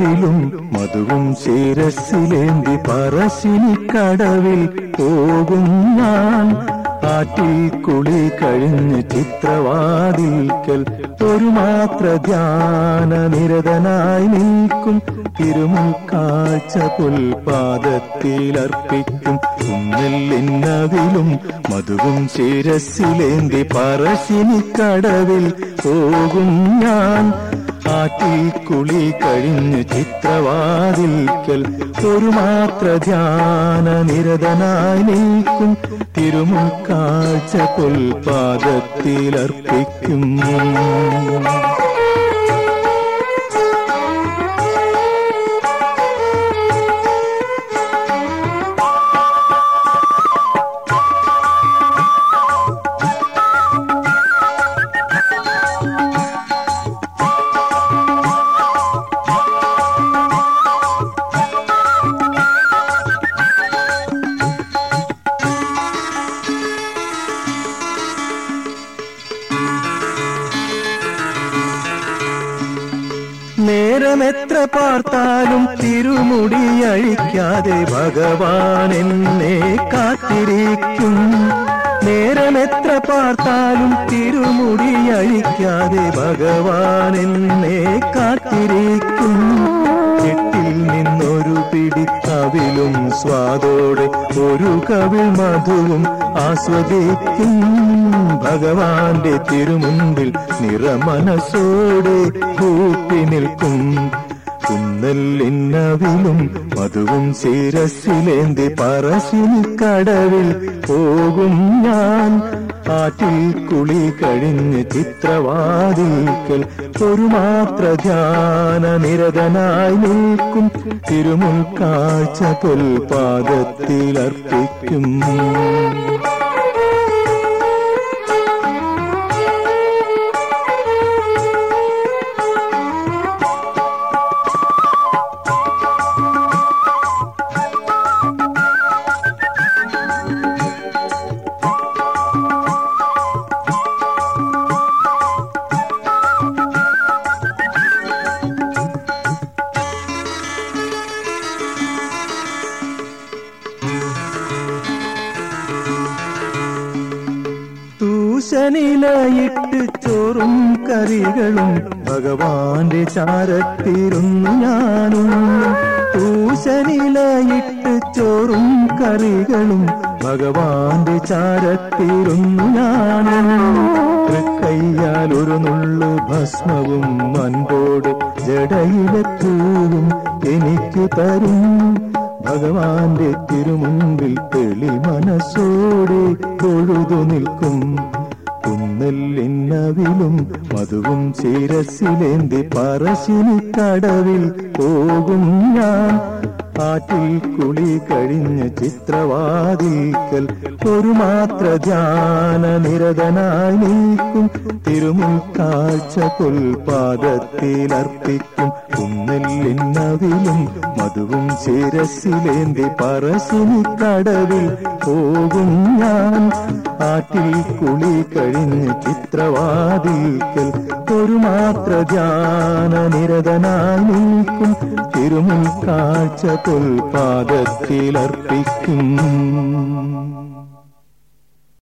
നിന്നവിലും മധുവും ശിരസിലേന്തി പറശ്ശിനിക്കടവിൽ പോകും ഞാൻ. ആറ്റിൽ കുളി കഴിഞ്ഞ് ചിത്രവാതിൽക്കൽ ഒരു മാത്ര ധ്യാന നിരതനായി നിൽക്കും. തിരുമുൽക്കാഴ്ച പുൽപാദത്തിലർപ്പിക്കും. കുന്നെല്ലിന്നവിലും മധുവും ശിരസിലേന്തി പറശ്ശിനിക്കടവിൽ പോകും ഞാൻ. ആറ്റിൽ കുളി കഴിഞ്ഞ് ചിത്രവാതിൽക്കൽ ഒരു മാത്ര ധ്യാന നിരതനായി നിൽക്കും. തിരുമുൽക്കാഴ്ച പുൽപാദത്തിലർപ്പിക്കും. നേരമെത്ര പാർത്താലും തിരുമുടി അഴിക്കാതെ ഭഗവാൻ എന്നെ കാത്തിരിക്കും. നേരമെത്ര പാർത്താലും തിരുമുടി അഴിക്കാതെ ഭഗവാൻ എന്നെ കാത്തിരിക്കും. കെട്ടിൽ നിന്നൊരു പിടി അവിലും സ്വാദോടെ ഒരു കവിൾ മധുവും ആസ്വദിക്കും. ഭഗവാന്റെ തിരുമുൻപിൽ നിറമനസോടെ കൂപ്പി നിൽക്കും. കുന്നെല്ലിന്നവിലും മധുവും ശിരസിലേന്തി പറശ്ശിനിക്കടവിൽ പോകും ഞാൻ. ആറ്റിൽ കുളി കഴിഞ്ഞ് ചിത്രവാതിൽക്കൽ ഒരു മാത്ര ധ്യാന നിരതനായി നിൽക്കും. തിരുമുൽക്കാഴ്ച പുൽപാദത്തിലർപ്പിക്കും. തൂശനിലയിട്ട് ചോറും കറികളും ഭഗവാന്റെ ചാരത്തിരുന്നു ഞാനും. തൂശനിലയിട്ട് ചോറും കറികളും ഭഗവാന്റെ ചാരത്തിരുന്നു ഞാനും. തൃക്കയ്യാൽ ഒരു നുള്ളു ഭസ്മവും അൻപോട് ജടയിലെ പൂവും എനിക്കു തരും. ഭഗവാന്റെ തിരുമുൻപിൽ തെളി മനസ്സോടെ തൊഴുതു നിൽക്കും. കുന്നെല്ലിന്നവിലും മധുവും ശിരസിലേന്തി പറശ്ശിനിക്കടവിൽ പോകും ഞാൻ. ആറ്റിൽ കുളി കഴിഞ്ഞ് ചിത്രവാതിൽക്കൽ ഒരു മാത്ര ധ്യാന നിരതനായി നിൽക്കും. തിരുമുൽക്കാഴ്ച പുൽപാദത്തിലർപ്പിക്കും. കുന്നെല്ലിന്നവിലും മധുവും ശിരസിലേന്തി പറശ്ശിനിക്കടവിൽ പോകും ഞാൻ. ആറ്റിൽ കുളി കഴിഞ്ഞ് ചിത്രവാതിൽക്കൽ ഒരു മാത്ര ധ്യാന നിരതനായി നിൽക്കും. തിരുമുൽക്കാഴ്ച പുൽപാദത്തിലർപ്പിക്കും.